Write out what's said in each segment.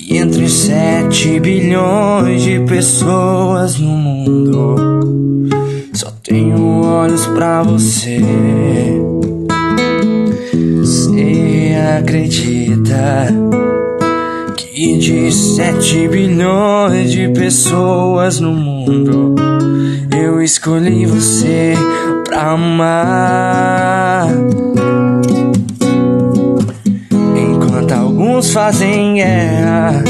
que entre 7 bilhões de pessoas no mundo só tenho olhos pra você. Você acredita que de 7 bilhões de pessoas no mundo eu escolhi você pra amar? Enquanto alguns fazem guerra,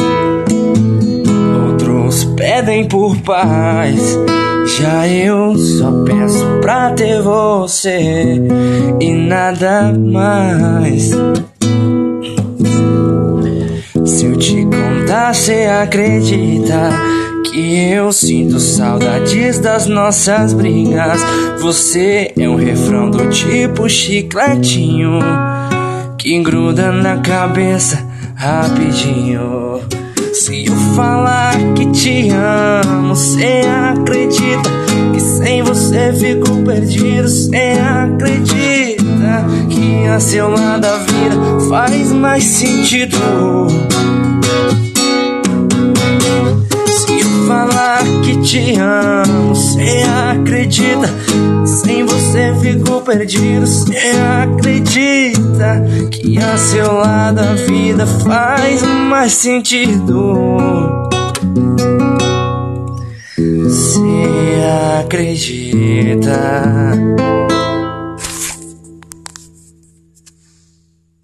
outros pedem por paz, já eu só peço pra ter você e nada mais. Se eu te contar, cê acredita que eu sinto saudades das nossas brigas? Você é um refrão do tipo chicletinho que gruda na cabeça rapidinho. Se eu falar que te amo, cê acredita que sem você fico perdido? Cê acredita que a seu lado a vida faz mais sentido? Se eu falar que te amo, cê acredita que sem você fico perdido? Cê acredita que a seu lado a vida faz mais sentido? Cê acredita?